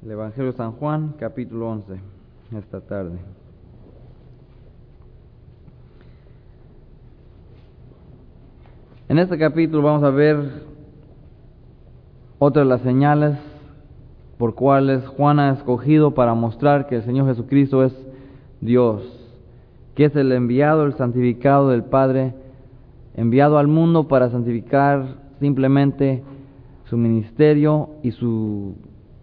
El Evangelio de San Juan, capítulo 11, esta tarde. En este capítulo vamos a ver otra de las señales por cuales Juan ha escogido para mostrar que el Señor Jesucristo es Dios, que es el enviado, el santificado del Padre, enviado al mundo para santificar simplemente su ministerio y su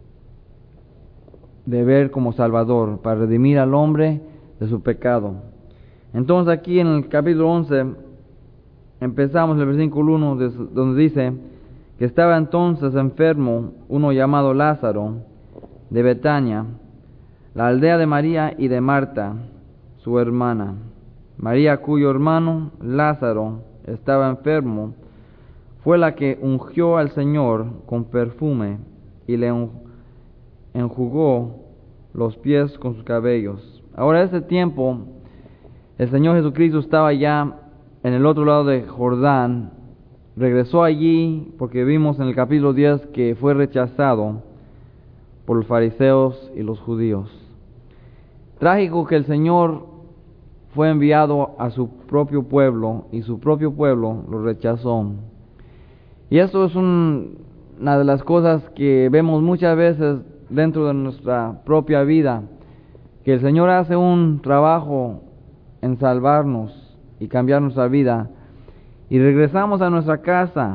deber como Salvador, para redimir al hombre de su pecado. Entonces aquí en el capítulo 11 empezamos el versículo 1 donde dice que estaba entonces enfermo uno llamado Lázaro de Betania, la aldea de María y de Marta, su hermana. María, cuyo hermano Lázaro estaba enfermo, fue la que ungió al Señor con perfume y le enjugó los pies con sus cabellos. Ahora, ese tiempo, el Señor Jesucristo estaba ya en el otro lado de Jordán. Regresó allí porque vimos en el capítulo 10 que fue rechazado por los fariseos y los judíos. Trágico que el Señor fue enviado a su propio pueblo y su propio pueblo lo rechazó. Y esto es una de las cosas que vemos muchas veces dentro de nuestra propia vida, que el Señor hace un trabajo en salvarnos y cambiar nuestra vida, y regresamos a nuestra casa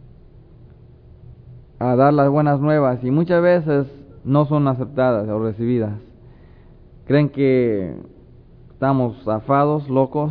a dar las buenas nuevas, y muchas veces no son aceptadas o recibidas. Creen que estamos zafados, locos,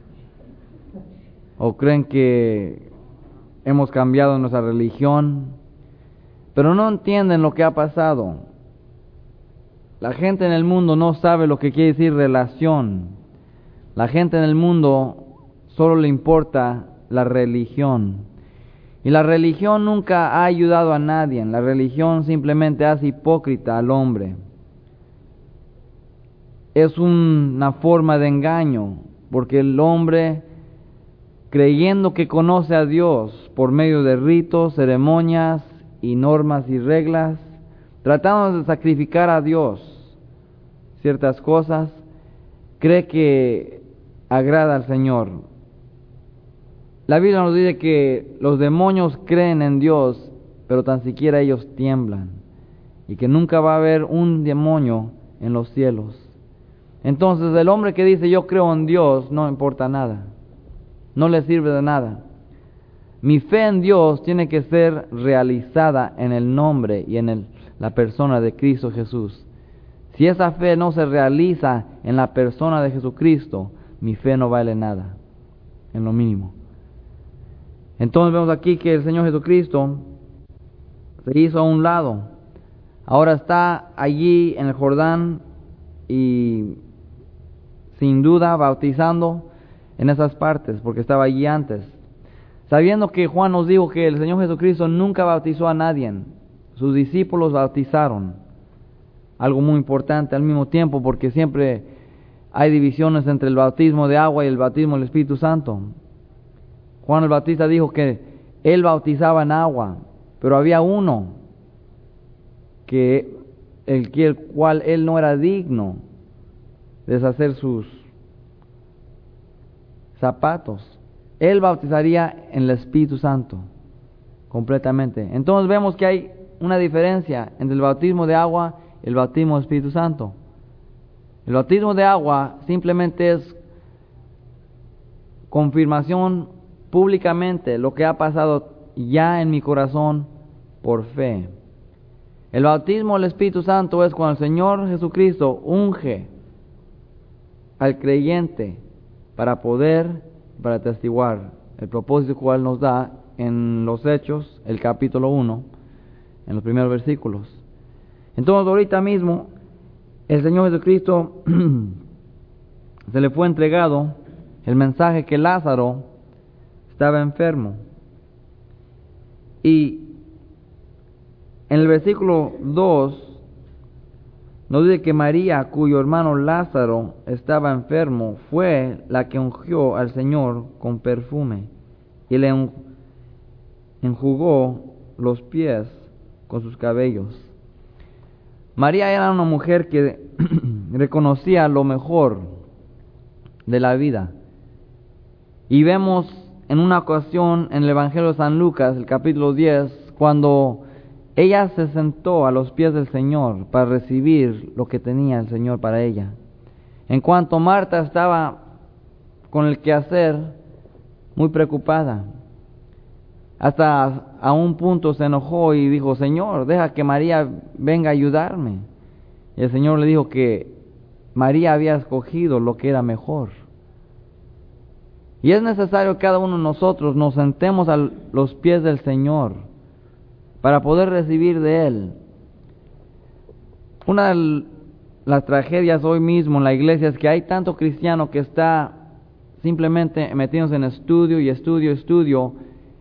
o creen que hemos cambiado nuestra religión, pero no entienden lo que ha pasado. La gente en el mundo no sabe lo que quiere decir relación. La gente en el mundo solo le importa la religión. Y la religión nunca ha ayudado a nadie. La religión simplemente hace hipócrita al hombre. Es una forma de engaño, porque el hombre, creyendo que conoce a Dios por medio de ritos, ceremonias y normas y reglas, tratando de sacrificar a Dios ciertas cosas, cree que agrada al Señor. La Biblia nos dice que los demonios creen en Dios, pero tan siquiera ellos tiemblan, y que nunca va a haber un demonio en los cielos. Entonces el hombre que dice yo creo en Dios no importa nada, no le sirve de nada. Mi fe en Dios tiene que ser realizada en el nombre y en la persona de Cristo Jesús. Si esa fe no se realiza en la persona de Jesucristo, mi fe no vale nada, en lo mínimo. Entonces vemos aquí que el Señor Jesucristo se hizo a un lado. Ahora está allí en el Jordán y sin duda bautizando en esas partes, porque estaba allí antes. Sabiendo que Juan nos dijo que el Señor Jesucristo nunca bautizó a nadie, sus discípulos bautizaron. Algo muy importante al mismo tiempo, porque siempre hay divisiones entre el bautismo de agua y el bautismo del Espíritu Santo. Juan el Bautista dijo que él bautizaba en agua, pero había uno el cual él no era digno de deshacer sus zapatos. Él bautizaría en el Espíritu Santo completamente. Entonces vemos que hay una diferencia entre el bautismo de agua y el bautismo del Espíritu Santo. El bautismo de agua simplemente es confirmación públicamente lo que ha pasado ya en mi corazón por fe. El bautismo del Espíritu Santo es cuando el Señor Jesucristo unge al creyente para testiguar, el propósito cual nos da en los Hechos, el capítulo 1, en los primeros versículos. Entonces ahorita mismo el Señor Jesucristo se le fue entregado el mensaje que Lázaro estaba enfermo. Y en el versículo 2 nos dice que María, cuyo hermano Lázaro estaba enfermo, fue la que ungió al Señor con perfume y le enjugó los pies con sus cabellos. María era una mujer que reconocía lo mejor de la vida. Y vemos en una ocasión en el Evangelio de San Lucas, el capítulo 10, cuando ella se sentó a los pies del Señor para recibir lo que tenía el Señor para ella. En cuanto Marta estaba con el quehacer, muy preocupada, hasta a un punto se enojó y dijo: Señor, deja que María venga a ayudarme. Y el Señor le dijo que María había escogido lo que era mejor. Y es necesario que cada uno de nosotros nos sentemos a los pies del Señor para poder recibir de Él. Una de las tragedias hoy mismo en la iglesia es que hay tanto cristiano que está simplemente metiéndose en estudio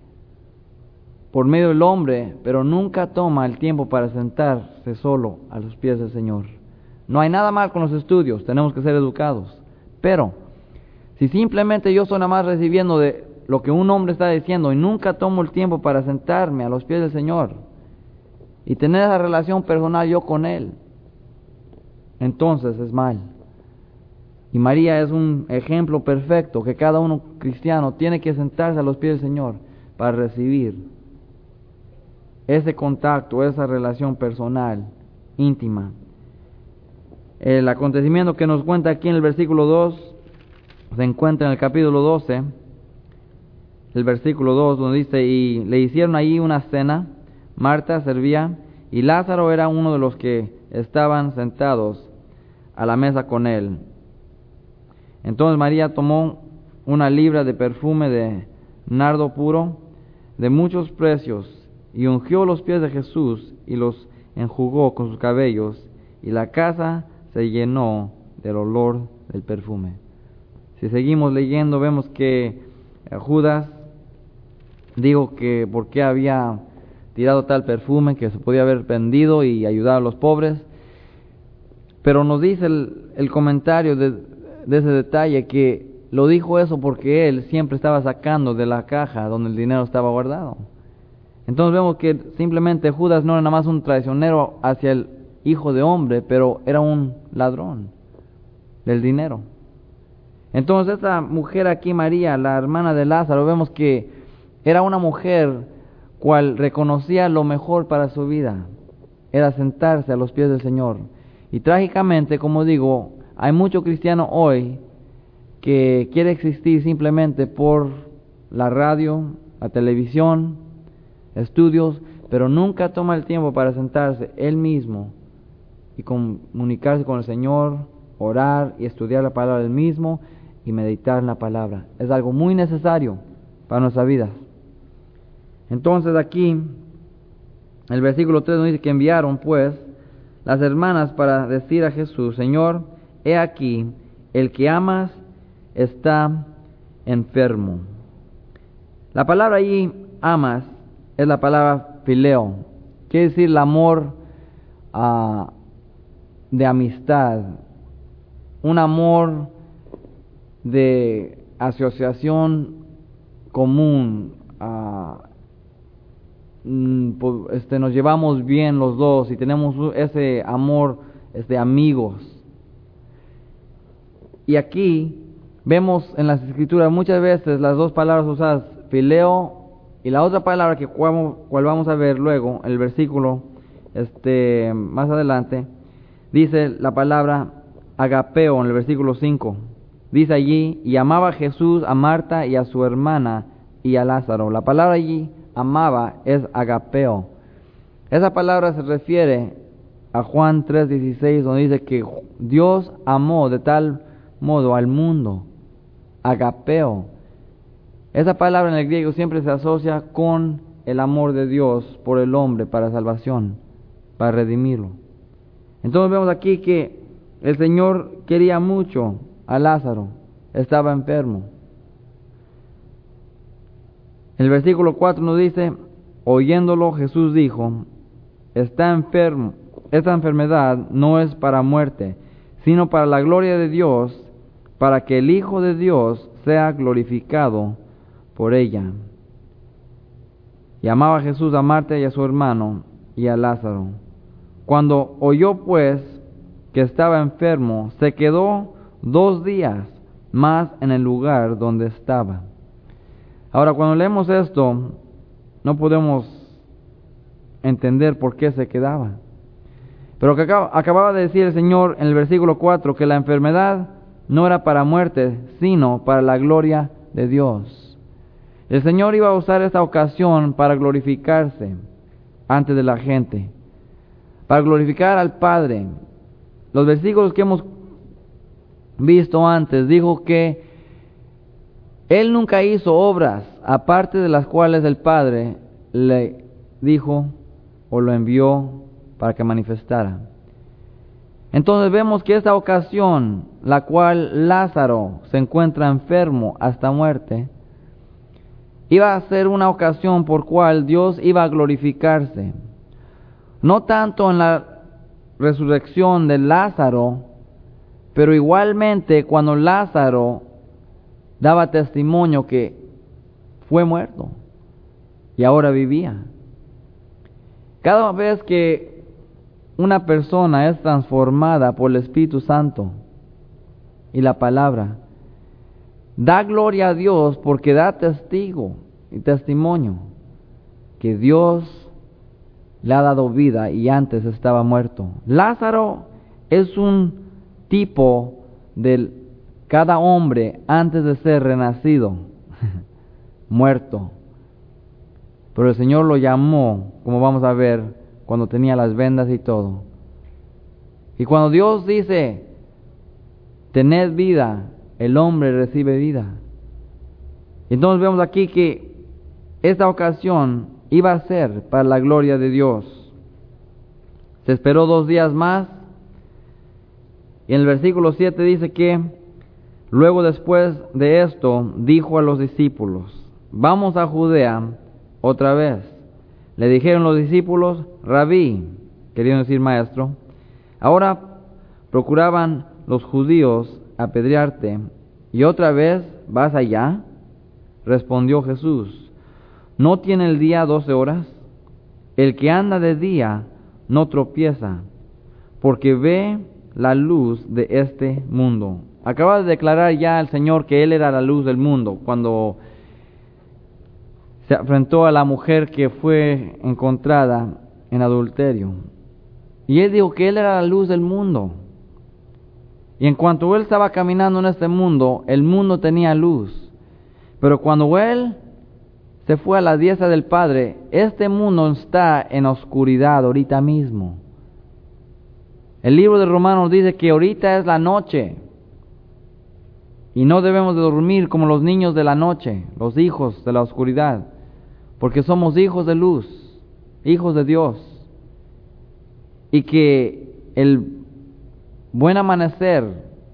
por medio del hombre, pero nunca toma el tiempo para sentarse solo a los pies del Señor. No hay nada mal con los estudios, tenemos que ser educados, pero si simplemente yo estoy nada más recibiendo de lo que un hombre está diciendo y nunca tomo el tiempo para sentarme a los pies del Señor y tener esa relación personal yo con Él, entonces es mal. Y María es un ejemplo perfecto que cada uno cristiano tiene que sentarse a los pies del Señor para recibir ese contacto, esa relación personal, íntima. El acontecimiento que nos cuenta aquí en el versículo 2 se encuentra en el capítulo 12, el versículo 2, donde dice: y le hicieron allí una cena, Marta servía, y Lázaro era uno de los que estaban sentados a la mesa con él. Entonces María tomó una libra de perfume de nardo puro, de muchos precios, y ungió los pies de Jesús, y los enjugó con sus cabellos, y la casa se llenó del olor del perfume. Si seguimos leyendo, vemos que Judas dijo que por qué había tirado tal perfume, que se podía haber vendido y ayudar a los pobres. Pero nos dice el comentario de ese detalle que lo dijo eso porque él siempre estaba sacando de la caja donde el dinero estaba guardado. Entonces vemos que simplemente Judas no era nada más un traicionero hacia el Hijo de Hombre, pero era un ladrón del dinero. Entonces esta mujer aquí, María, la hermana de Lázaro, vemos que era una mujer cual reconocía lo mejor para su vida, era sentarse a los pies del Señor. Y trágicamente, como digo, hay mucho cristiano hoy que quiere existir simplemente por la radio, la televisión, estudios, pero nunca toma el tiempo para sentarse él mismo y comunicarse con el Señor, orar y estudiar la palabra del mismo y meditar en la palabra. Es algo muy necesario para nuestra vida. Entonces aquí, el versículo 3 nos dice que enviaron pues las hermanas para decir a Jesús: Señor, he aquí, el que amas está enfermo. La palabra allí, amas, es la palabra fileo. Quiere decir el amor de amistad, un amor de asociación común. Nos llevamos bien los dos y tenemos ese amor de amigos. Y aquí vemos en las Escrituras muchas veces las dos palabras usadas, fileo, y la otra palabra que cual vamos a ver luego, el versículo más adelante, dice la palabra agapeo en el versículo 5. Dice allí: y amaba Jesús a Marta y a su hermana y a Lázaro. La palabra allí, amaba, es agapeo. Esa palabra se refiere a Juan 3:16, donde dice que Dios amó de tal modo al mundo, agapeo. Esa palabra en el griego siempre se asocia con el amor de Dios por el hombre para salvación, para redimirlo. Entonces vemos aquí que el Señor quería mucho a Lázaro, estaba enfermo. El versículo 4 nos dice: oyéndolo Jesús dijo: está enfermo, esta enfermedad no es para muerte, sino para la gloria de Dios, para que el Hijo de Dios sea glorificado por ella. Y amaba Jesús a Marta y a su hermano y a Lázaro. Cuando oyó pues que estaba enfermo, se quedó 2 días más en el lugar donde estaba. Ahora, cuando leemos esto, no podemos entender por qué se quedaba. Pero que acababa de decir el Señor en el versículo 4, que la enfermedad no era para muerte, sino para la gloria de Dios. El Señor iba a usar esta ocasión para glorificarse ante de la gente, para glorificar al Padre. Los versículos que hemos visto antes, dijo que Él nunca hizo obras aparte de las cuales el Padre le dijo o lo envió para que manifestara. Entonces vemos que esta ocasión, la cual Lázaro se encuentra enfermo hasta muerte, iba a ser una ocasión por cual Dios iba a glorificarse. No tanto en la resurrección de Lázaro, pero igualmente cuando Lázaro daba testimonio que fue muerto y ahora vivía. Cada vez que una persona es transformada por el Espíritu Santo y la palabra, da gloria a Dios porque da testigo y testimonio que Dios le ha dado vida y antes estaba muerto. Lázaro es un tipo de cada hombre antes de ser renacido, muerto. Pero el Señor lo llamó, como vamos a ver, cuando tenía las vendas y todo. Y cuando Dios dice, tened vida, el hombre recibe vida. Entonces vemos aquí que esta ocasión iba a ser para la gloria de Dios. Se esperó 2 días más. Y en el versículo 7 dice que luego después de esto dijo a los discípulos, vamos a Judea otra vez. Le dijeron los discípulos, Rabí, querían decir maestro, ahora procuraban los judíos apedrearte, ¿y otra vez vas allá? Respondió Jesús, ¿no tiene el día 12 horas? El que anda de día no tropieza, porque ve la luz de este mundo. Acaba de declarar ya el Señor que Él era la luz del mundo, cuando se enfrentó a la mujer que fue encontrada en adulterio. Y Él dijo que Él era la luz del mundo. Y en cuanto Él estaba caminando en este mundo, el mundo tenía luz. Pero cuando Él se fue a la diestra del Padre, este mundo está en oscuridad ahorita mismo. El libro de Romanos dice que ahorita es la noche. Y no debemos de dormir como los niños de la noche, los hijos de la oscuridad. Porque somos hijos de luz, hijos de Dios. Y que el buen amanecer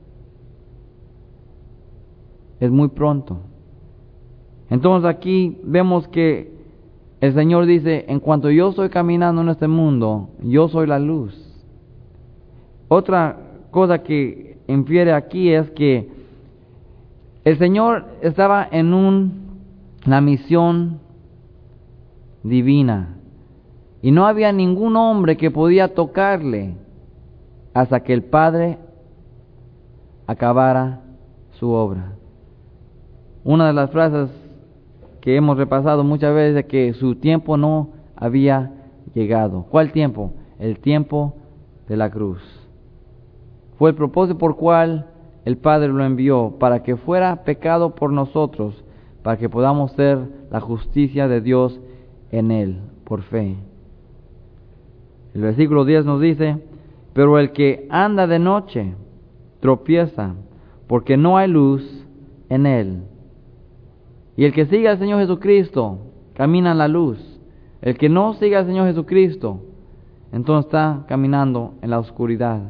es muy pronto. Entonces aquí vemos que el Señor dice, en cuanto yo estoy caminando en este mundo, yo soy la luz. Otra cosa que infiere aquí es que el Señor estaba en una misión divina y no había ningún hombre que podía tocarle hasta que el Padre acabara su obra. Una de las frases que hemos repasado muchas veces es que su tiempo no había llegado. ¿Cuál tiempo? El tiempo de la cruz. Fue el propósito por cual el Padre lo envió, para que fuera pecado por nosotros, para que podamos ser la justicia de Dios en Él, por fe. El versículo 10 nos dice, pero el que anda de noche tropieza, porque no hay luz en él. Y el que sigue al Señor Jesucristo camina en la luz. El que no sigue al Señor Jesucristo, entonces está caminando en la oscuridad.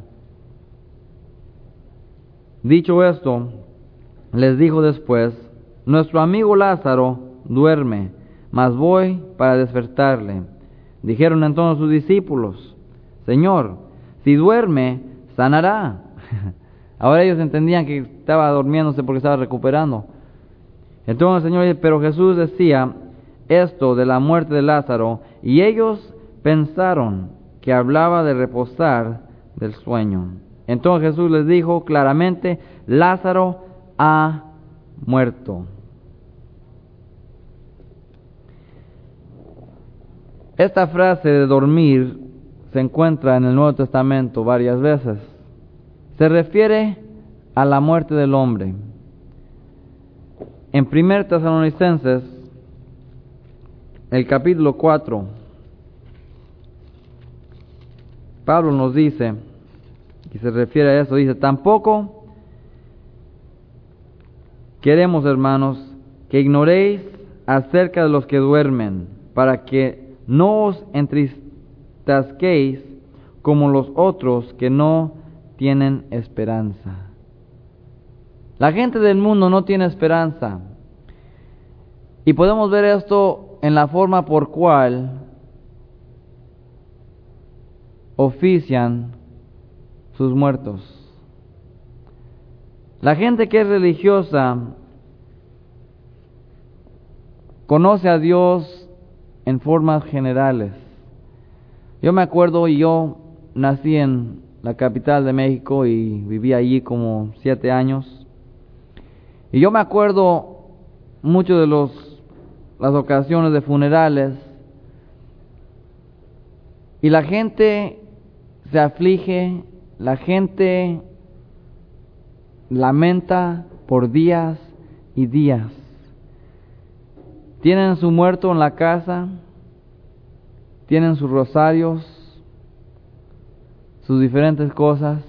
Dicho esto, les dijo después, nuestro amigo Lázaro duerme, mas voy para despertarle. Dijeron entonces sus discípulos, Señor, si duerme, sanará. Ahora ellos entendían que estaba durmiéndose porque estaba recuperando. Entonces el Señor dice, pero Jesús decía esto de la muerte de Lázaro, y ellos pensaron que hablaba de reposar del sueño. Entonces Jesús les dijo claramente: Lázaro ha muerto. Esta frase de dormir se encuentra en el Nuevo Testamento varias veces. Se refiere a la muerte del hombre. En 1 Tesalonicenses, el capítulo 4, Pablo nos dice, y se refiere a eso, dice: tampoco queremos, hermanos, que ignoréis acerca de los que duermen, para que no os entristezcáis como los otros que no tienen esperanza. La gente del mundo no tiene esperanza. Y podemos ver esto en la forma por cual ofician sus muertos. La gente que es religiosa conoce a Dios en formas generales. Yo me acuerdo, yo nací en la capital de México y viví allí como 7 años. Y yo me acuerdo mucho de las ocasiones de funerales, y la gente se aflige, la gente lamenta por días y días. Tienen su muerto en la casa, tienen sus rosarios, sus diferentes cosas.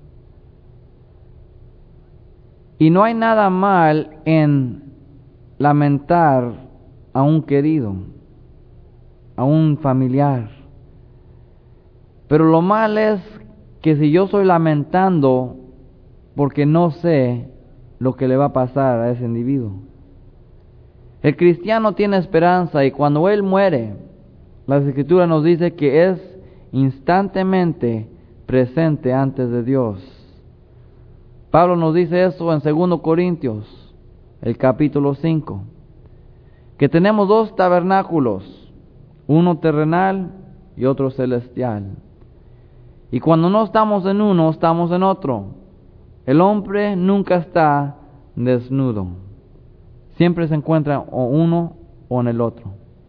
Y no hay nada mal en lamentar a un querido, a un familiar. Pero lo mal es que si yo estoy lamentando porque no sé lo que le va a pasar a ese individuo. El cristiano tiene esperanza, y cuando él muere, la Escritura nos dice que es instantemente presente antes de Dios. Pablo nos dice esto en 2 Corintios, el capítulo 5, que tenemos 2 tabernáculos, uno terrenal y otro celestial. Y cuando no estamos en uno, estamos en otro. El hombre nunca está desnudo. Siempre se encuentra o uno o en el otro.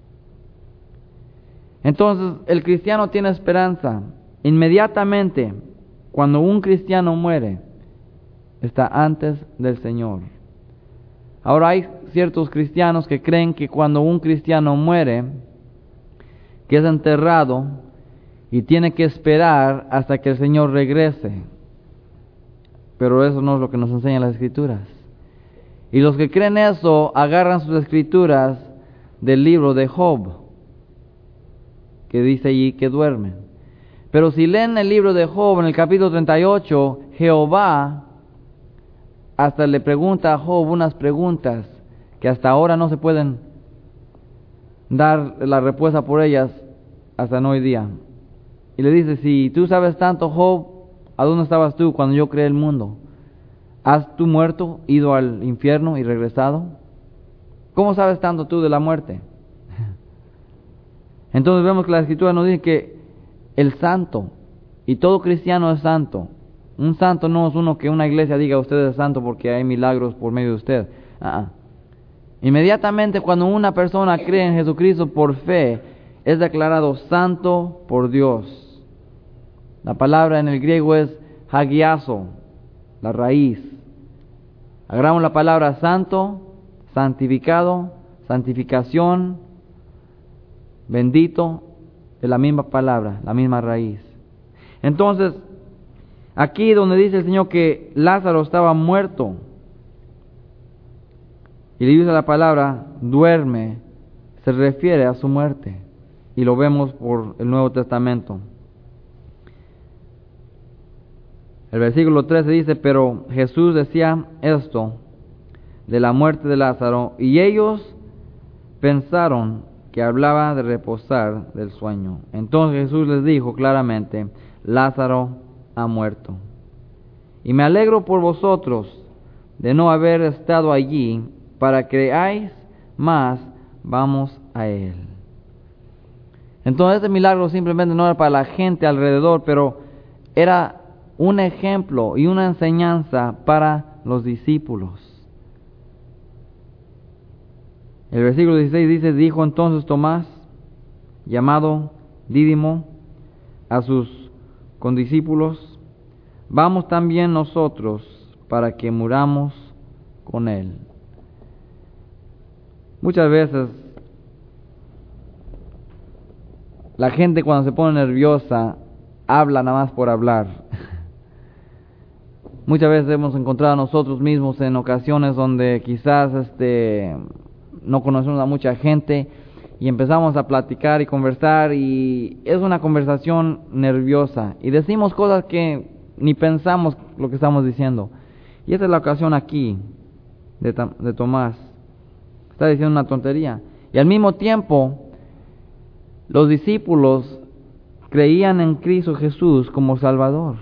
Entonces, el cristiano tiene esperanza. Inmediatamente, cuando un cristiano muere, está antes del Señor. Ahora hay ciertos cristianos que creen que cuando un cristiano muere, que es enterrado y tiene que esperar hasta que el Señor regrese. Pero eso no es lo que nos enseñan las Escrituras. Y los que creen eso agarran sus escrituras del libro de Job, que dice allí que duermen. Pero si leen el libro de Job, en el capítulo 38, Jehová hasta le pregunta a Job unas preguntas que hasta ahora no se pueden dar la respuesta por ellas hasta hoy día. Y le dice: si tú sabes tanto, Job, ¿a dónde estabas tú cuando yo creé el mundo? ¿Has tú muerto, ido al infierno y regresado? ¿Cómo sabes tanto tú de la muerte? Entonces vemos que la Escritura nos dice que el santo, y todo cristiano es santo. Un santo no es uno que una iglesia diga: usted es santo porque hay milagros por medio de usted. Inmediatamente cuando una persona cree en Jesucristo por fe, es declarado santo por Dios. La palabra en el griego es hagiazo, la raíz. Agarramos la palabra santo, santificado, santificación, bendito, de la misma palabra, la misma raíz. Entonces, aquí donde dice el Señor que Lázaro estaba muerto, y le dice la palabra duerme, se refiere a su muerte. Y lo vemos por el Nuevo Testamento. El versículo 13 dice: pero Jesús decía esto de la muerte de Lázaro, y ellos pensaron que hablaba de reposar del sueño. Entonces Jesús les dijo claramente: Lázaro ha muerto. Y me alegro por vosotros de no haber estado allí, para que creáis, mas vamos a él. Entonces este milagro simplemente no era para la gente alrededor, pero era un ejemplo y una enseñanza para los discípulos. El versículo 16 dice: dijo entonces Tomás, llamado Dídimo, a sus condiscípulos: vamos también nosotros para que muramos con él. Muchas veces la gente, cuando se pone nerviosa, habla nada más por hablar. Muchas veces hemos encontrado a nosotros mismos en ocasiones donde quizás no conocemos a mucha gente y empezamos a platicar y conversar, y es una conversación nerviosa y decimos cosas que ni pensamos lo que estamos diciendo. Y esta es la ocasión aquí de Tomás. Está diciendo una tontería. Y al mismo tiempo, los discípulos creían en Cristo Jesús como Salvador.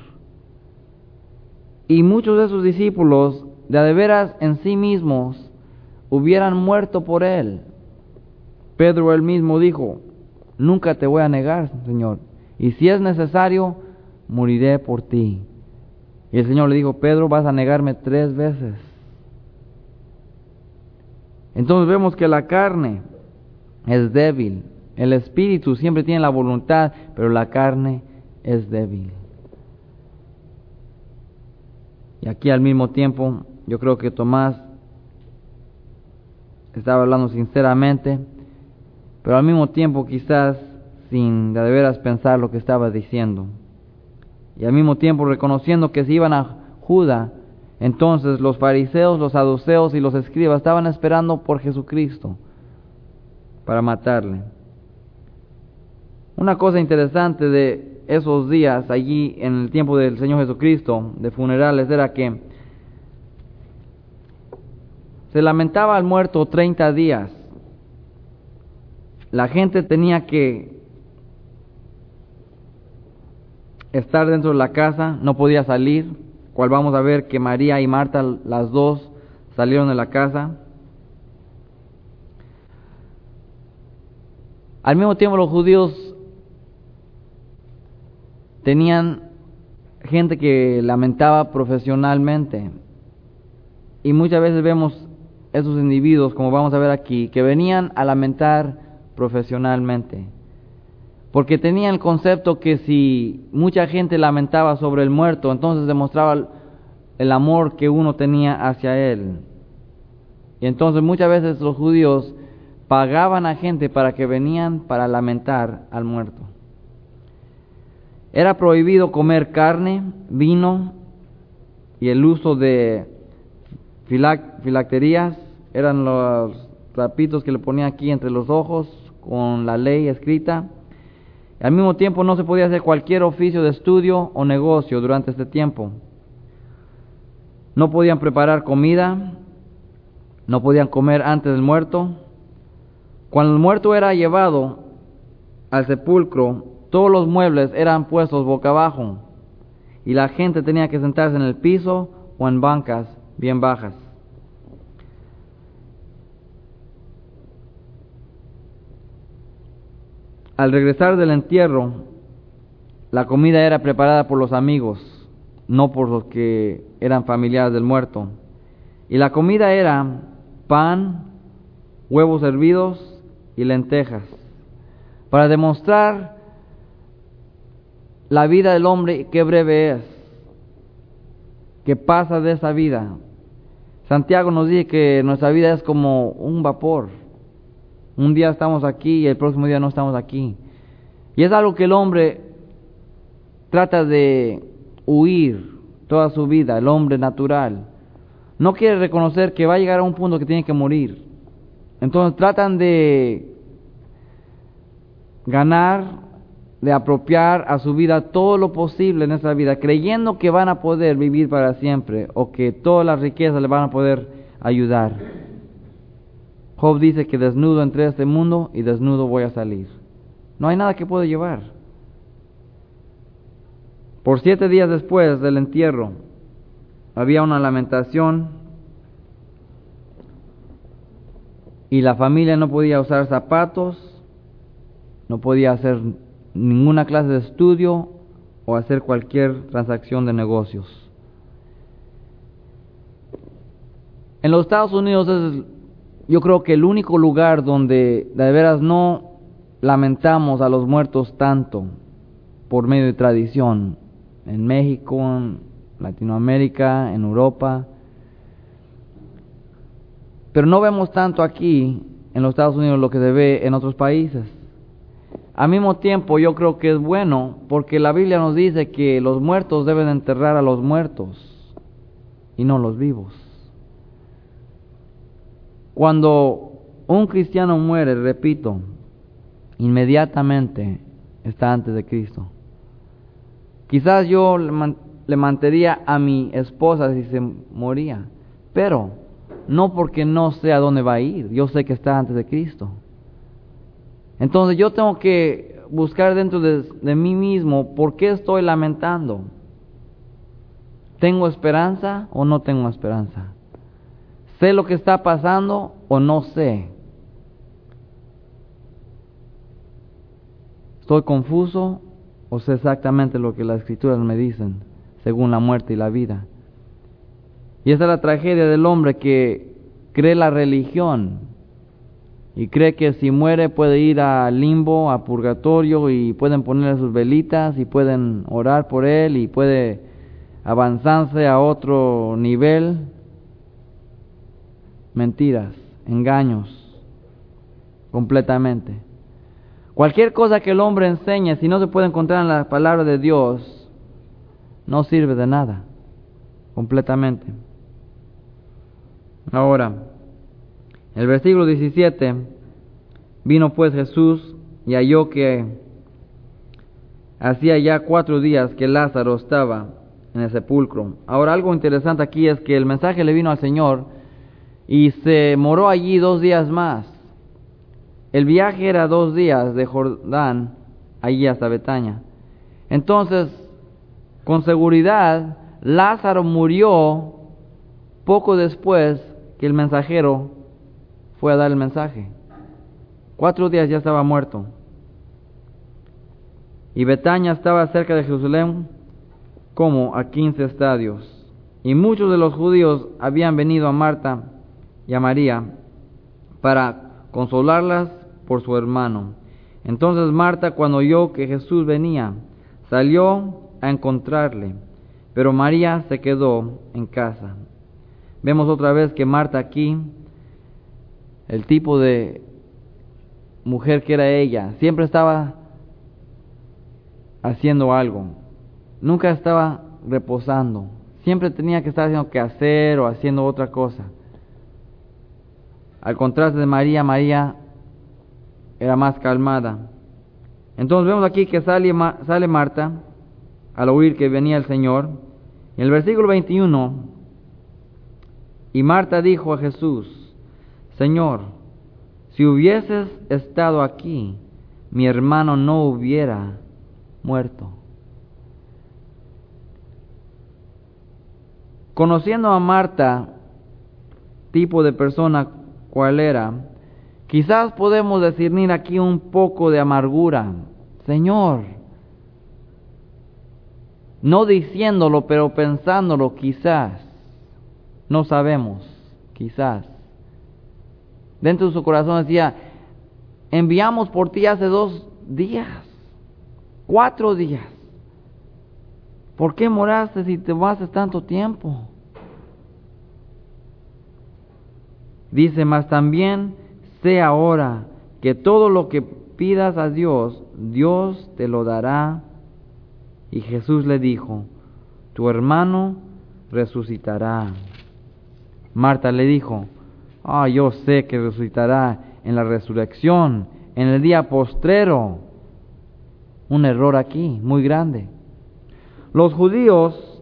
Y muchos de esos discípulos, de veras en sí mismos, hubieran muerto por Él. Pedro él mismo dijo: nunca te voy a negar, Señor, y si es necesario, moriré por ti. Y el Señor le dijo: Pedro, vas a negarme 3 veces. Entonces vemos que la carne es débil. El espíritu siempre tiene la voluntad, pero la carne es débil. Y aquí al mismo tiempo, yo creo que Tomás estaba hablando sinceramente, pero al mismo tiempo quizás sin de veras pensar lo que estaba diciendo. Y al mismo tiempo reconociendo que si iban a Judá, entonces los fariseos, los saduceos y los escribas estaban esperando por Jesucristo para matarle. Una cosa interesante de esos días allí en el tiempo del Señor Jesucristo, de funerales, era que se lamentaba al muerto 30 días. La gente tenía que estar dentro de la casa, no podía salir, cual vamos a ver que María y Marta, las dos, salieron de la casa. Al mismo tiempo los judíos tenían gente que lamentaba profesionalmente, y muchas veces vemos esos individuos, como vamos a ver aquí, que venían a lamentar profesionalmente, porque tenían el concepto que si mucha gente lamentaba sobre el muerto, entonces demostraba el amor que uno tenía hacia él. Y entonces muchas veces los judíos pagaban a gente para que venían para lamentar al muerto. Era prohibido comer carne, vino y el uso de filacterías. Eran los trapitos que le ponía aquí entre los ojos con la ley escrita. Al mismo tiempo no se podía hacer cualquier oficio de estudio o negocio durante este tiempo. No podían preparar comida, no podían comer antes del muerto. Cuando el muerto era llevado al sepulcro, todos los muebles eran puestos boca abajo y la gente tenía que sentarse en el piso o en bancas bien bajas. Al regresar del entierro, la comida era preparada por los amigos, no por los que eran familiares del muerto. Y la comida era pan, huevos hervidos y lentejas, para demostrar la vida del hombre qué breve es, que pasa de esa vida. Santiago nos dice que nuestra vida es como un vapor. Un día estamos aquí y el próximo día no estamos aquí. Y es algo que el hombre trata de huir toda su vida, el hombre natural. No quiere reconocer que va a llegar a un punto que tiene que morir. Entonces tratan de ganar, de apropiar a su vida todo lo posible en esta vida, creyendo que van a poder vivir para siempre o que todas las riquezas le van a poder ayudar. Job dice que desnudo entré a este mundo y desnudo voy a salir. No hay nada que pueda llevar. Por 7 días después del entierro, había una lamentación y la familia no podía usar zapatos no podía hacer ninguna clase de estudio o hacer cualquier transacción de negocios. En los Estados Unidos es, yo creo que el único lugar donde de veras no lamentamos a los muertos tanto por medio de tradición. En México, en Latinoamérica, en Europa. Pero no vemos tanto aquí en los Estados Unidos lo que se ve en otros países. Al mismo tiempo yo creo que es bueno porque la Biblia nos dice que los muertos deben enterrar a los muertos y no los vivos. Cuando un cristiano muere, repito, inmediatamente está antes de Cristo. Quizás yo le mantendría a mi esposa si se moría, pero no porque no sé a dónde va a ir, yo sé que está antes de Cristo. Entonces yo tengo que buscar dentro de mí mismo por qué estoy lamentando. ¿Tengo esperanza o no tengo esperanza? ¿Sé lo que está pasando o no sé? ¿Estoy confuso o sé exactamente lo que las Escrituras me dicen, según la muerte y la vida? Y esa es la tragedia del hombre que cree la religión y cree que si muere puede ir al limbo, a purgatorio, y pueden ponerle sus velitas y pueden orar por él y puede avanzarse a otro nivel. Mentiras, engaños, completamente. Cualquier cosa que el hombre enseñe, si no se puede encontrar en la palabra de Dios, no sirve de nada, completamente. Ahora, el versículo 17, vino pues Jesús y halló que hacía ya 4 días que Lázaro estaba en el sepulcro. Ahora, algo interesante aquí es que el mensaje le vino al Señor y se moró allí 2 días más. El viaje era 2 días de Jordán, allí hasta Betania. Entonces, con seguridad, Lázaro murió poco después que el mensajero fue a dar el mensaje. 4 días ya estaba muerto. Y Betania estaba cerca de Jerusalén como a 15 estadios. Y muchos de los judíos habían venido a Marta y a María para consolarlas por su hermano. Entonces Marta, cuando oyó que Jesús venía, salió a encontrarle, pero María se quedó en casa. Vemos otra vez que Marta aquí, el tipo de mujer que era ella, siempre estaba haciendo algo, nunca estaba reposando, siempre tenía que estar haciendo quehacer o haciendo otra cosa. Al contraste de María, María era más calmada. Entonces vemos aquí que sale Marta al oír que venía el Señor. En el versículo 21, y Marta dijo a Jesús: Señor, si hubieses estado aquí, mi hermano no hubiera muerto. Conociendo a Marta, tipo de persona cual era, quizás podemos discernir aquí un poco de amargura. Señor, no diciéndolo, pero pensándolo quizás, no sabemos, quizás. Dentro de su corazón decía: enviamos por ti hace 2 días, 4 días. ¿Por qué moraste si te vas tanto tiempo? Dice: mas también sé ahora que todo lo que pidas a Dios, Dios te lo dará. Y Jesús le dijo: tu hermano resucitará. Marta le dijo: yo sé que resucitará en la resurrección, en el día postrero. Un error aquí, muy grande. Los judíos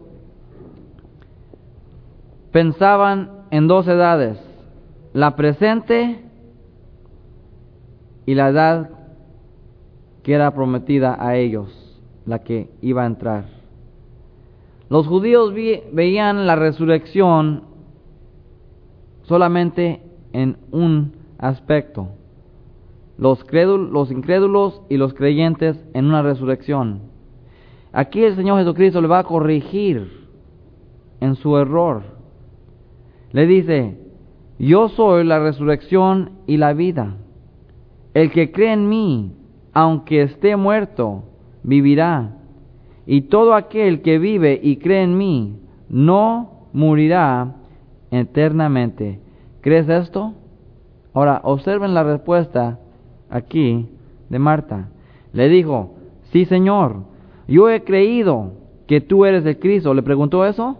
pensaban en 2 edades: la presente y la edad que era prometida a ellos, la que iba a entrar. Los judíos veían la resurrección solamente en un aspecto, los incrédulos y los creyentes en una resurrección. Aquí el Señor Jesucristo le va a corregir en su error. Le dice: yo soy la resurrección y la vida. El que cree en mí, aunque esté muerto, vivirá. Y todo aquel que vive y cree en mí, no morirá eternamente. ¿Crees esto? Ahora, observen la respuesta aquí de Marta. Le dijo: sí, Señor, yo he creído que tú eres el Cristo. ¿Le preguntó eso?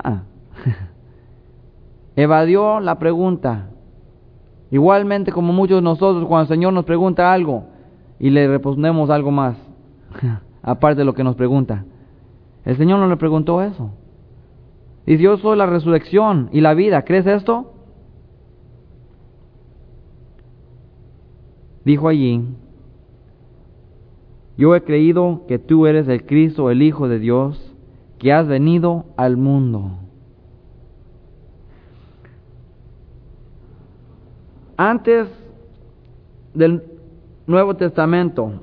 Evadió la pregunta. Igualmente como muchos de nosotros, cuando el Señor nos pregunta algo y le respondemos algo más, aparte de lo que nos pregunta. El Señor no le preguntó eso. Dice: yo soy la resurrección y la vida. ¿Crees esto? Dijo allí: yo he creído que tú eres el Cristo, el Hijo de Dios, que has venido al mundo. Antes del Nuevo Testamento,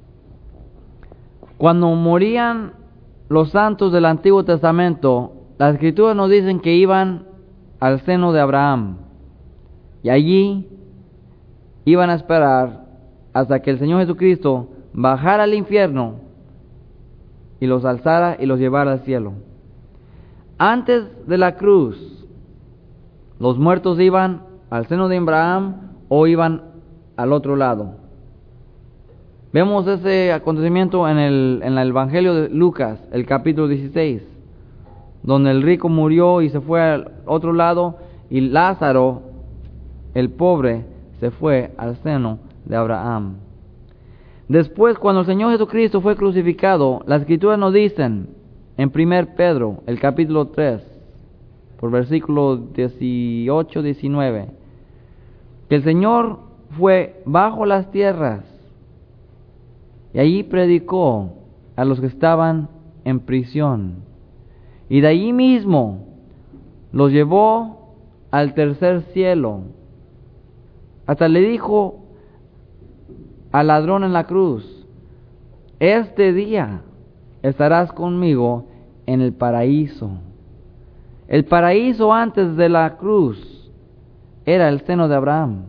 cuando morían los santos del Antiguo Testamento, las Escrituras nos dicen que iban al seno de Abraham, y allí iban a esperar hasta que el Señor Jesucristo bajara al infierno y los alzara y los llevara al cielo. Antes de la cruz, los muertos iban al seno de Abraham o iban al otro lado. Vemos ese acontecimiento en el Evangelio de Lucas, el capítulo 16, donde el rico murió y se fue al otro lado, y Lázaro, el pobre, se fue al seno de Abraham. Después, cuando el Señor Jesucristo fue crucificado, las Escrituras nos dicen en 1 Pedro, el capítulo 3, por versículos 18-19, que el Señor fue bajo las tierras y allí predicó a los que estaban en prisión, y de allí mismo los llevó al tercer cielo. Hasta le dijo al ladrón en la cruz: este día estarás conmigo en el paraíso. El paraíso antes de la cruz era el seno de Abraham.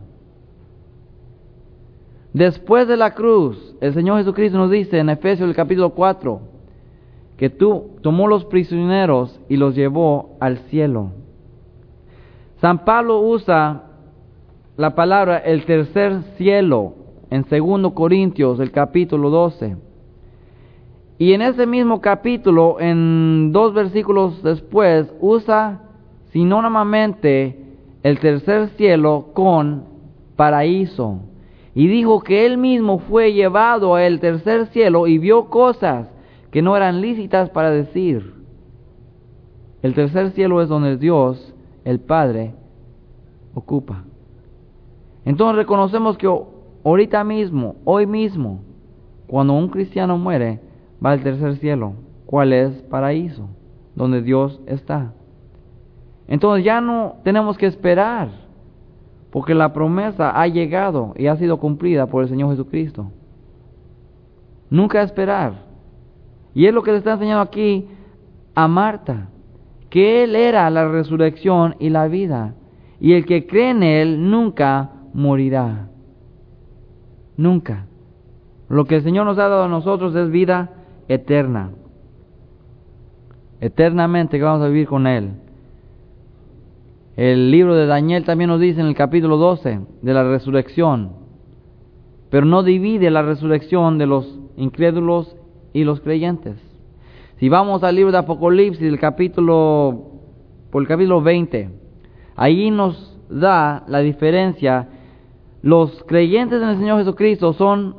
Después de la cruz, el Señor Jesucristo nos dice en Efesios el capítulo 4 que tomó los prisioneros y los llevó al cielo. San Pablo usa la palabra el tercer cielo en 2 Corintios el capítulo 12. Y en ese mismo capítulo, en 2 versículos después, usa sinónimamente el tercer cielo con paraíso. Y dijo que él mismo fue llevado al tercer cielo y vio cosas que no eran lícitas para decir. El tercer cielo es donde Dios, el Padre, ocupa. Entonces reconocemos que ahorita mismo, hoy mismo, cuando un cristiano muere, va al tercer cielo. ¿Cuál es? Paraíso, donde Dios está. Entonces ya no tenemos que esperar, porque la promesa ha llegado y ha sido cumplida por el Señor Jesucristo. Nunca esperar. Y es lo que le está enseñando aquí a Marta, que Él era la resurrección y la vida, y el que cree en Él nunca morirá. Nunca. Lo que el Señor nos ha dado a nosotros es vida eterna. Eternamente que vamos a vivir con Él. El libro de Daniel también nos dice en el capítulo 12 de la resurrección, pero no divide la resurrección de los incrédulos y los creyentes. Si vamos al libro de Apocalipsis, por el capítulo 20, allí nos da la diferencia. Los creyentes en el Señor Jesucristo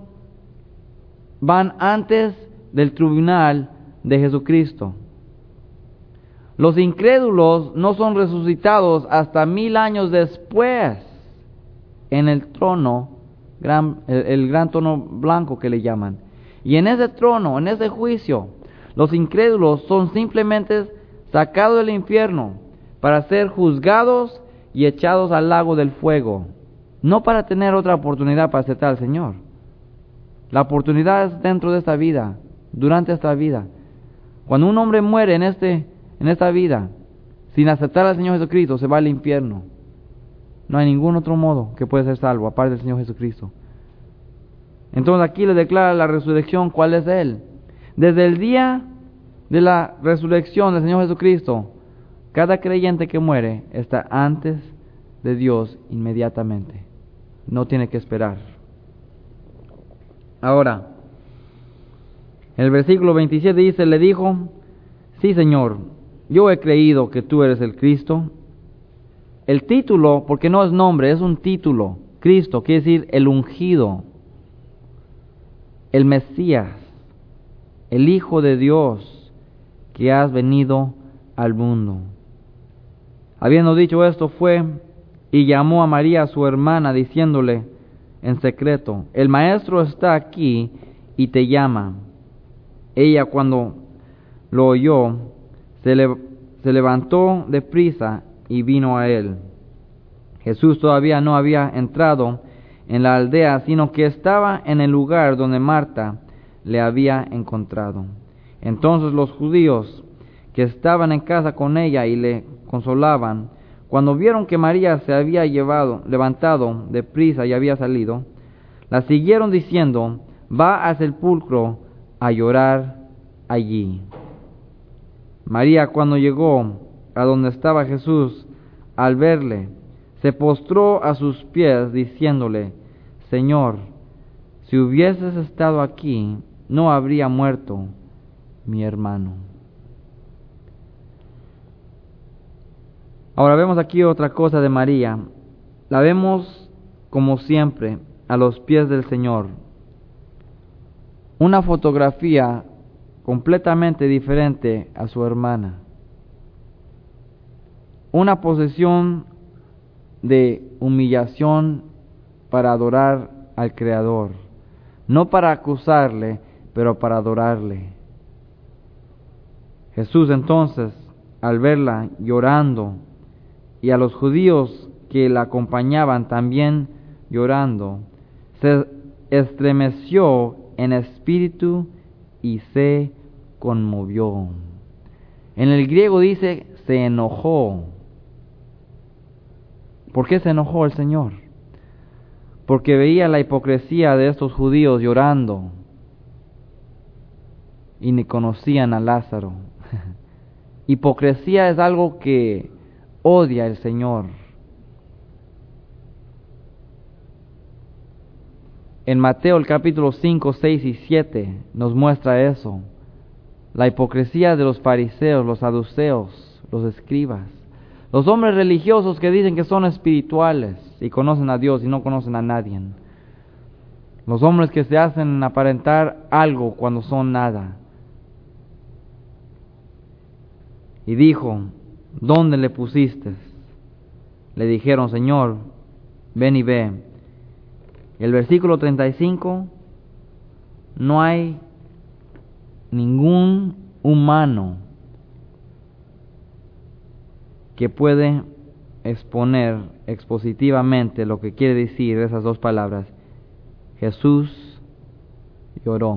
van antes del tribunal de Jesucristo. Los incrédulos no son resucitados hasta 1000 años después en el trono, el gran trono blanco que le llaman. Y en ese trono, en ese juicio, los incrédulos son simplemente sacados del infierno para ser juzgados y echados al lago del fuego. no para tener otra oportunidad para aceptar al Señor. La oportunidad es dentro de esta vida, durante esta vida. Cuando un hombre muere en esta vida, sin aceptar al Señor Jesucristo, se va al infierno. No hay ningún otro modo que pueda ser salvo, aparte del Señor Jesucristo. Entonces aquí le declara la resurrección, ¿cuál es Él? Desde el día de la resurrección del Señor Jesucristo, cada creyente que muere está antes de Dios inmediatamente. No tiene que esperar. Ahora, el versículo 27 dice, le dijo, sí, Señor, yo he creído que tú eres el Cristo. El título, porque no es nombre, es un título. Cristo quiere decir el ungido, el Mesías, el Hijo de Dios que has venido al mundo. Habiendo dicho esto, fue y llamó a María, su hermana, diciéndole en secreto, el Maestro está aquí y te llama. Ella, cuando lo oyó, se levantó deprisa y vino a él. Jesús todavía no había entrado en la aldea, sino que estaba en el lugar donde Marta le había encontrado. Entonces los judíos que estaban en casa con ella y le consolaban, cuando vieron que María se había levantado deprisa y había salido, la siguieron diciendo, va al sepulcro a llorar allí. María, cuando llegó a donde estaba Jesús, al verle, se postró a sus pies diciéndole, Señor, si hubieses estado aquí, no habría muerto mi hermano. Ahora vemos aquí otra cosa de María. La vemos, como siempre, a los pies del Señor. Una fotografía completamente diferente a su hermana. Una posición de humillación para adorar al Creador. No para acusarle, pero para adorarle. Jesús entonces, al verla llorando, y a los judíos que la acompañaban también llorando, se estremeció en espíritu y se conmovió. En el griego dice, se enojó. ¿Por qué se enojó el Señor? Porque veía la hipocresía de estos judíos llorando y ni conocían a Lázaro. Hipocresía es algo que odia el Señor. En Mateo el capítulo 5, 6 y 7 nos muestra eso. La hipocresía de los fariseos, los saduceos, los escribas. Los hombres religiosos que dicen que son espirituales y conocen a Dios y no conocen a nadie. Los hombres que se hacen aparentar algo cuando son nada. Y dijo, ¿dónde le pusiste? Le dijeron, Señor, ven y ve. El versículo 35, no hay ningún humano que puede exponer expositivamente lo que quiere decir esas dos palabras. Jesús lloró.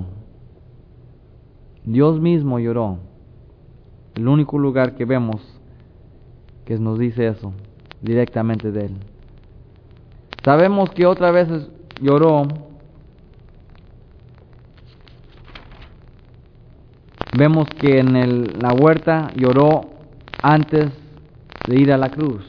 Dios mismo lloró. El único lugar que vemos que nos dice eso directamente de Él. Sabemos que otra vez lloró. Vemos que en la huerta lloró antes de ir a la cruz.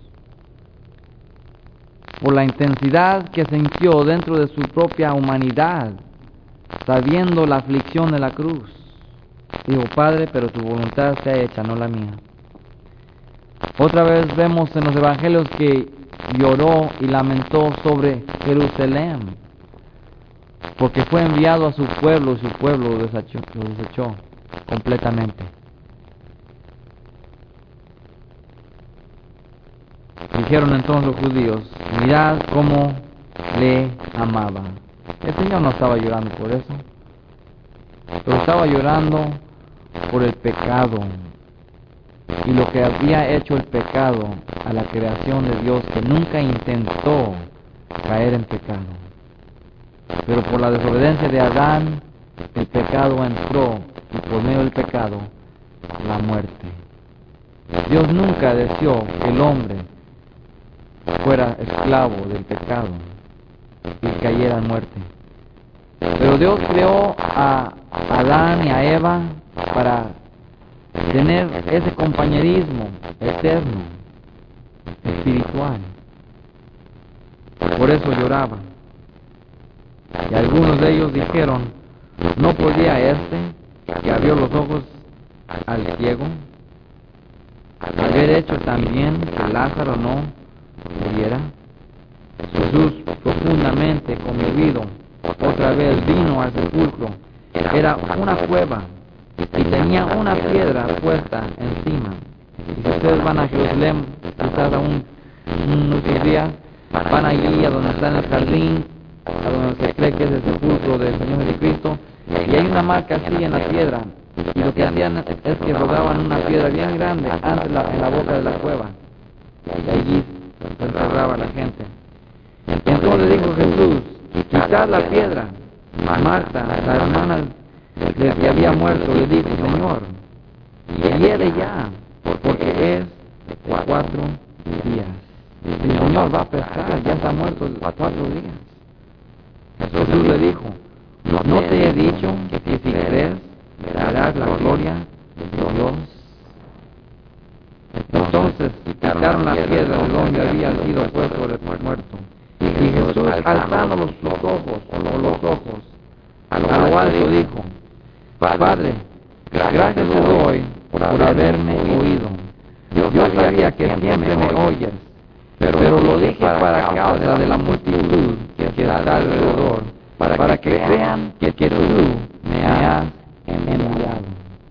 Por la intensidad que sintió dentro de su propia humanidad, sabiendo la aflicción de la cruz. Dijo, Padre, pero tu voluntad sea hecha, no la mía. Otra vez vemos en los evangelios que lloró y lamentó sobre Jerusalén, porque fue enviado a su pueblo y su pueblo lo desechó completamente. Dijeron entonces los judíos, mirad cómo le amaba. El Señor no estaba llorando por eso, pero estaba llorando por el pecado y lo que había hecho el pecado a la creación de Dios, que nunca intentó caer en pecado. Pero por la desobediencia de Adán, el pecado entró, y por medio del pecado, la muerte. Dios nunca deseó que el hombre fuera esclavo del pecado y cayera en muerte. Pero Dios creó a Adán y a Eva para tener ese compañerismo eterno, espiritual. Por eso lloraba. Y algunos de ellos dijeron, ¿no podía que abrió los ojos al ciego haber hecho también que Lázaro no muriera? Jesús, profundamente conmovido, otra vez vino al sepulcro. Era una cueva y tenía una piedra puesta encima. Y si ustedes van a Jerusalén, quizás aún unos días, van allí a donde está en el jardín, a donde se cree que es el sepulcro del Señor Jesucristo, y hay una marca así en la piedra. Y lo que hacían es que rodaban una piedra bien grande antes en la boca de la cueva, y allí se enterraba la gente. Entonces dijo Jesús, quitad la piedra. Marta, la hermana del que había muerto, le dijo, Señor, hiere ya, porque es de 4 días. El Señor va a pesar, ya está muerto 4 días. Jesús le dijo, ¿no te he dicho que si crees, verás la gloria de Dios? Entonces quitaron la piedra del donde había sido puesto el muerto. Y Jesús, alzando los ojos a lo alto, dijo, Padre, gracias te doy por haberme oído. Yo sabía que siempre me oyes, pero lo dije para causa de la multitud que está alrededor, para que crean que tú me has enviado.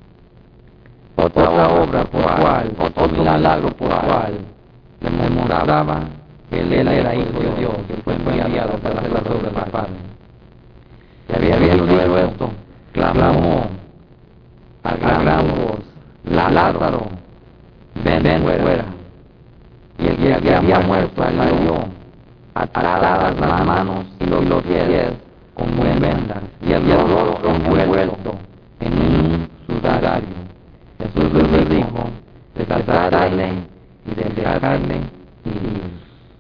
Otra obra por cual, otro milagro por cual, demostraba que él era hijo de Dios, que fue enviado para hacer las obras del Padre. Y habiendo dicho esto, clamó a gran voz, Lázaro, ven fuera. Y el que había muerto salió, atadas las manos y los pies con vendas, y el rostro envuelto en un sudario. Jesús les dijo, desatadle y dejadle ir.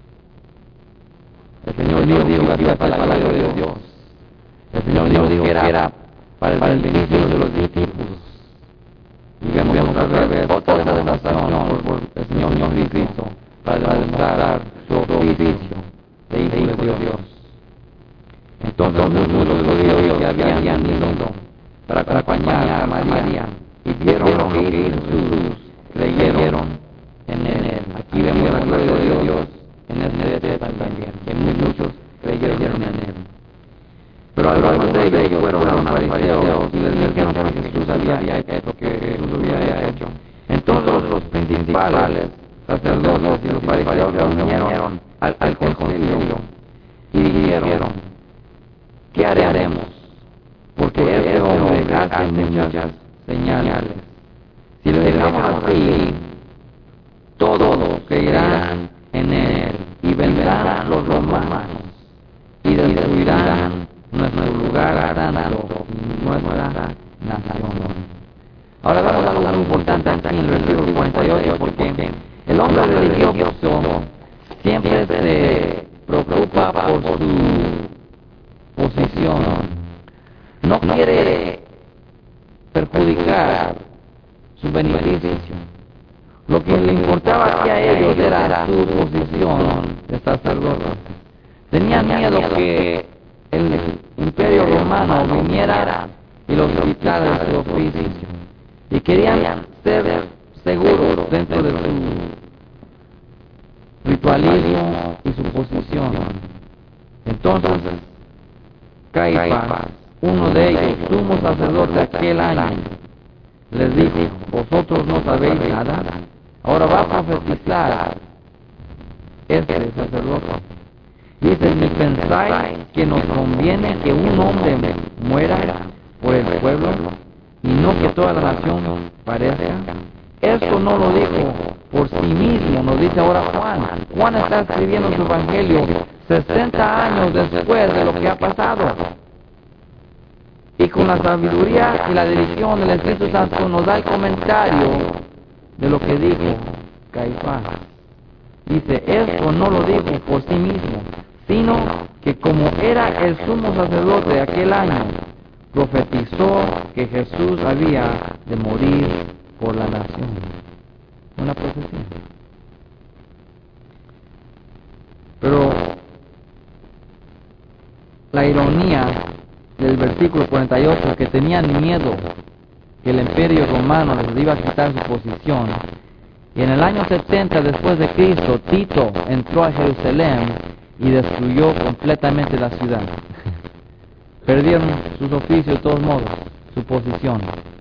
El Señor dijo que iba a la palabra de Dios. El Señor dijo que era para el beneficio de los discípulos. Y vemos otra vez otra demostración por el Señor Jesucristo para demostrar su oficio de hijo de Dios. Entonces muchos de los judíos que habían ido para acompañar a María y vieron lo que hizo Jesús, creyeron en él. Aquí vemos la gloria de Dios en este texto también, que muchos creyeron en él. Pero algunos de ellos fueron a los fariseos y les dijeron que Jesús había hecho lo que Jesús había hecho. Entonces los principales sacerdotes y los fariseos se unieron al concilio y dijeron, ¿qué haremos? Porque este hombre hace muchas señales. Si lo dejamos así, todos creerán en él y vendrán los romanos y destruirán nuestro lugar santo, nuestra nación. Ahora vamos a algo importante aquí en el versículo 48, porque el hombre religioso siempre se preocupa por su posición. No quiere perjudicar su beneficio. Lo que le importaba a ellos era su posición de sacerdotes. Tenían miedo que el imperio romano viniera y los quitara de su oficio. Y querían ser seguros dentro de su ritualismo y su posición. Entonces, Caifás, uno de ellos, sumo sacerdote aquel año, les dijo, vosotros no sabéis nada, ahora va a profetizar este sacerdote. Dice, ¿me pensáis que nos conviene que un hombre muera por el pueblo y no que toda la nación parezca? Esto no lo dijo por sí mismo, nos dice ahora Juan. Juan está escribiendo su evangelio 60 años después de lo que ha pasado. Y con la sabiduría y la dirección del Espíritu Santo nos da el comentario de lo que dijo Caifás. Dice, esto no lo dijo por sí mismo, sino que como era el sumo sacerdote de aquel año, profetizó que Jesús había de morir por la nación. Una profecía. Pero la ironía del versículo 48, que tenían miedo que el imperio romano les iba a quitar su posición, y en el año 70 después de Cristo, Tito entró a Jerusalén y destruyó completamente la ciudad. Perdieron sus oficios de todos modos, su posición.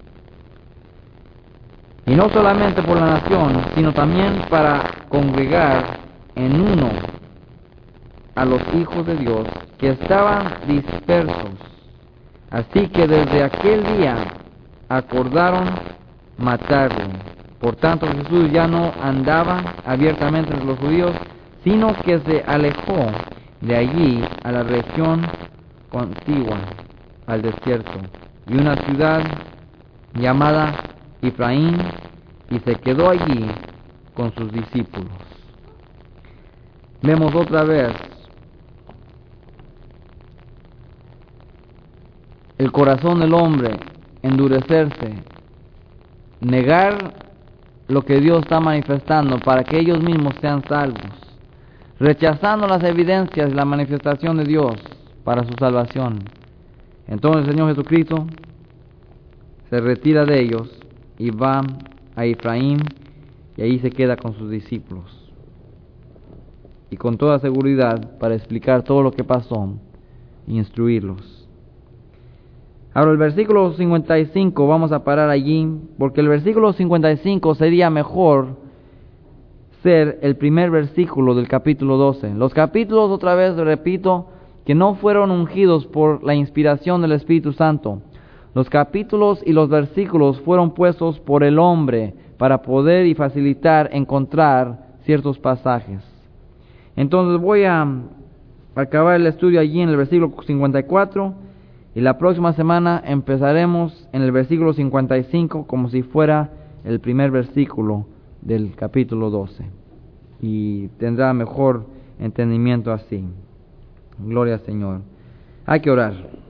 Y no solamente por la nación, sino también para congregar en uno a los hijos de Dios que estaban dispersos. Así que desde aquel día acordaron matarlo. Por tanto, Jesús ya no andaba abiertamente entre los judíos, sino que se alejó de allí a la región contigua, al desierto, y una ciudad llamada Efraín, y se quedó allí con sus discípulos. Vemos otra vez el corazón del hombre endurecerse, negar lo que Dios está manifestando para que ellos mismos sean salvos, rechazando las evidencias y la manifestación de Dios para su salvación. Entonces el Señor Jesucristo se retira de ellos y va a Efraín, y ahí se queda con sus discípulos, y con toda seguridad para explicar todo lo que pasó e instruirlos. Ahora el versículo 55, vamos a parar allí, porque el versículo 55 sería mejor ser el primer versículo del capítulo 12. Los capítulos, otra vez repito, que no fueron ungidos por la inspiración del Espíritu Santo. Los capítulos y los versículos fueron puestos por el hombre para poder y facilitar encontrar ciertos pasajes. Entonces voy a acabar el estudio allí en el versículo 54, y la próxima semana empezaremos en el versículo 55 como si fuera el primer versículo del capítulo 12. Y tendrá mejor entendimiento así. Gloria al Señor. Hay que orar.